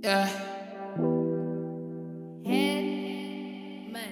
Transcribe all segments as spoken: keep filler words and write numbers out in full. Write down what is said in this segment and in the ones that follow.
Yeah. Headman.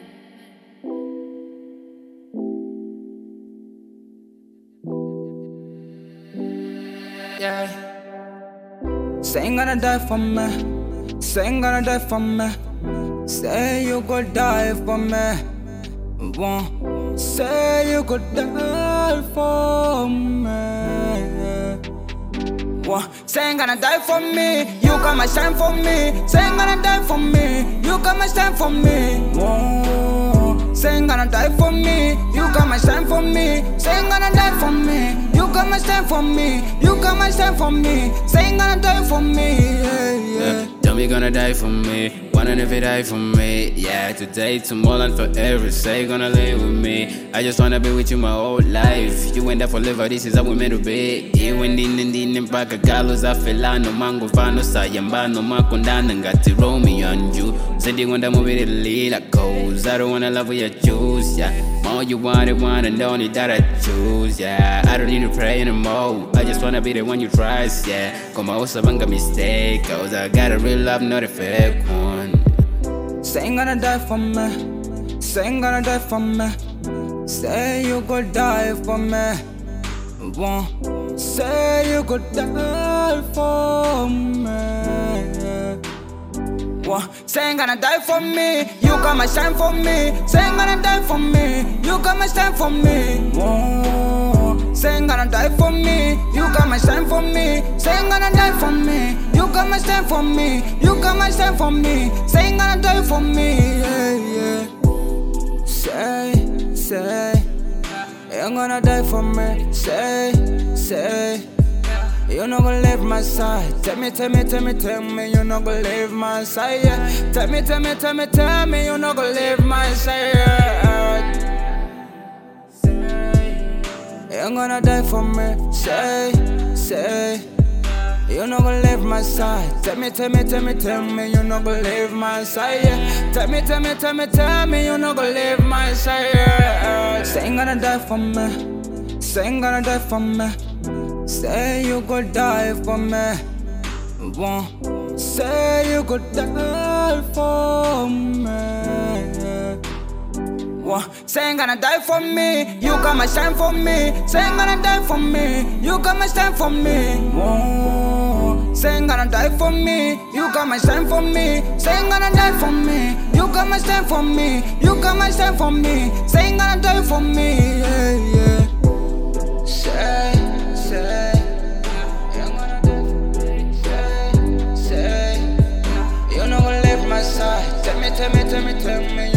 Yeah. Say you gonna die for me. Say you gonna die for me. Say you gonna die for me. Won't say you gonna die for me. Won't say you gonna die for me. You gonna stand for me. Say you gonna die for me. You gonna stand for me. Won't say you gonna die for me. You gonna stand for me. Say you gonna die for me. You gonna stand for me. You gonna stand for me. Say you gonna die for me. Yeah, yeah. Yeah, tell me you gonna die for me. Wanna never die for me. Yeah, today, tomorrow, and forever. Say you gonna live with me. I just wanna be with you my whole life. You ain't there forever, this is how we meant to be. Iwe ndine ndine mpaka galo za felano mango fano sayambano makondana ngati Romeo and you. Zedi wanda mubiri lila cause I don't wanna love what you choose, yeah. More you want it, want and don't need that I choose, yeah. I don't need to pray anymore. I just wanna be the one you trust, yeah. Come on, also banga mistake, cause I got a real love, not a fake one. Say you gonna die for me. Say you gonna die for me. Say you gonna die for me. Won't say you gonna die for me. Won't say you gonna die for me. You gonna stand for me. Say you gonna die for me. You gonna stand for me. Won't say you gonna die for me. You gonna stand for me. Say you gonna die for me. You gonna stand for me. You gonna stand for me. Say you gonna die for me. Yeah, yeah. Say, say, you gonna die for me. Say, say, you not gonna leave my side. Tell me, tell me, tell me, tell me, you not gonna leave my side. Yeah. Tell me, tell me, tell me, tell me, you not gonna leave my side. You gonna die for me. Say, say, you not gonna leave my side. Tell me, tell me, tell me, tell me, you not gonna leave my side. Yeah. Tell me, tell me, tell me, tell me, you not gonna leave my side. Yeah. Say you gonna die for me. Say you gonna die for me. Say you gonna die for me. Won't say you gonna die for me. Won't say you gonna die for me. You gonna stand for me. Say you gonna die for me. You gonna stand for me. Won't say you gonna die for me. You gonna stand for me. Say you gonna die for me. You gonna stand for me. You gonna stand for me. Say you gonna die for me. Yeah, yeah. Say, say, you gonna die for me. Say, say, you not gonna leave my side. Tell me, tell me, tell me, tell me.